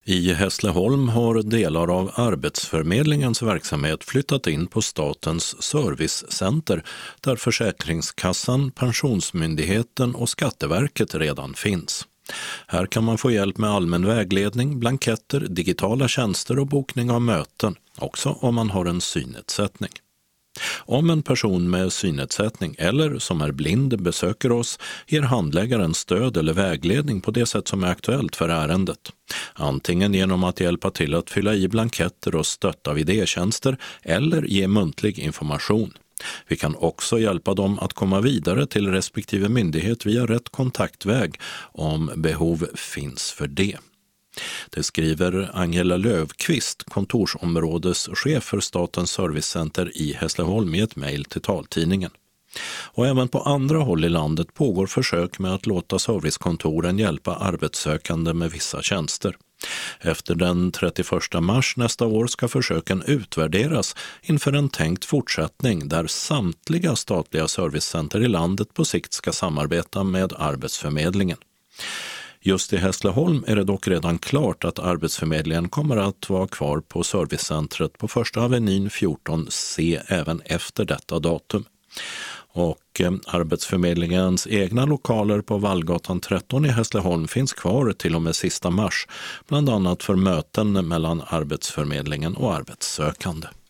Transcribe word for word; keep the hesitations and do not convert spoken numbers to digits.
I Hässleholm har delar av Arbetsförmedlingens verksamhet flyttat in på statens servicecenter där Försäkringskassan, Pensionsmyndigheten och Skatteverket redan finns. Här kan man få hjälp med allmän vägledning, blanketter, digitala tjänster och bokning av möten, också om man har en synnedsättning. Om en person med synnedsättning eller som är blind besöker oss ger handläggaren stöd eller vägledning på det sätt som är aktuellt för ärendet. Antingen genom att hjälpa till att fylla i blanketter och stötta vid e-tjänster eller ge muntlig information. Vi kan också hjälpa dem att komma vidare till respektive myndighet via rätt kontaktväg om behov finns för det. Det skriver Angela Lövqvist, kontorsområdeschef för Statens servicecenter i Hässleholm i ett mejl till taltidningen. Och även på andra håll i landet pågår försök med att låta servicekontoren hjälpa arbetssökande med vissa tjänster. Efter den trettioförsta mars nästa år ska försöken utvärderas inför en tänkt fortsättning där samtliga statliga servicecenter i landet på sikt ska samarbeta med Arbetsförmedlingen. Just i Hässleholm är det dock redan klart att Arbetsförmedlingen kommer att vara kvar på servicecentret på Första Avenyn fjorton C även efter detta datum. Och eh, Arbetsförmedlingens egna lokaler på Vallgatan tretton i Hässleholm finns kvar till och med sista mars, bland annat för möten mellan Arbetsförmedlingen och arbetssökande.